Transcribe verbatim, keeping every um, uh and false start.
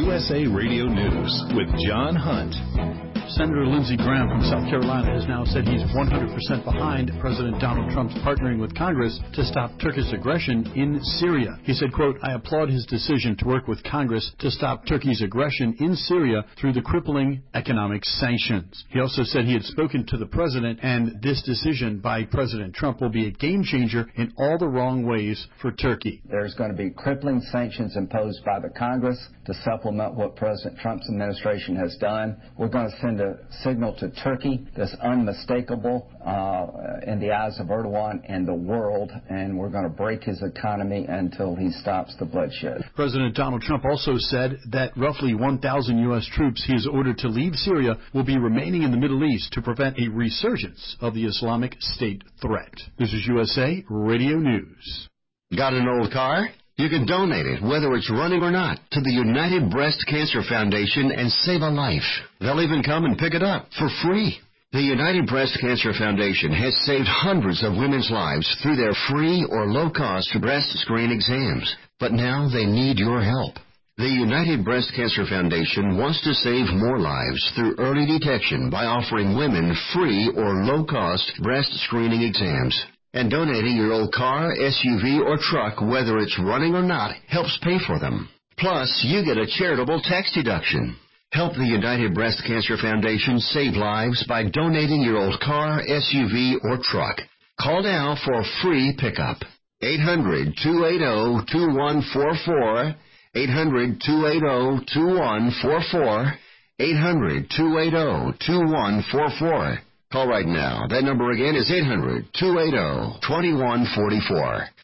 U S A Radio News with John Hunt. Senator Lindsey Graham from South Carolina has now said he's one hundred percent behind President Donald Trump's partnering with Congress to stop Turkish aggression in Syria. He said, quote, I applaud his decision to work with Congress to stop Turkey's aggression in Syria through the crippling economic sanctions. He also said he had spoken to the president, and this decision by President Trump will be a game changer in all the wrong ways for Turkey. There's going to be crippling sanctions imposed by the Congress to supplement what President Trump's administration has done. We're going to send a signal to Turkey that's unmistakable uh, in the eyes of Erdogan and the world, and we're going to break his economy until he stops the bloodshed. President Donald Trump also said that roughly one thousand U S troops he has ordered to leave Syria will be remaining in the Middle East to prevent a resurgence of the Islamic State threat. This is U S A Radio News. Got an old car? You can donate it, whether it's running or not, to the United Breast Cancer Foundation and save a life. They'll even come and pick it up for free. The United Breast Cancer Foundation has saved hundreds of women's lives through their free or low-cost breast screen exams. But now they need your help. The United Breast Cancer Foundation wants to save more lives through early detection by offering women free or low-cost breast screening exams. And donating your old car, S U V, or truck, whether it's running or not, helps pay for them. Plus, you get a charitable tax deduction. Help the United Breast Cancer Foundation save lives by donating your old car, S U V, or truck. Call now for a free pickup. eight hundred, two eight zero, two one four four, eight hundred, two eight zero, two one four four, eight hundred, two eight zero, two one four four. Call right now. That number again is eight hundred, two eight zero, two one four four.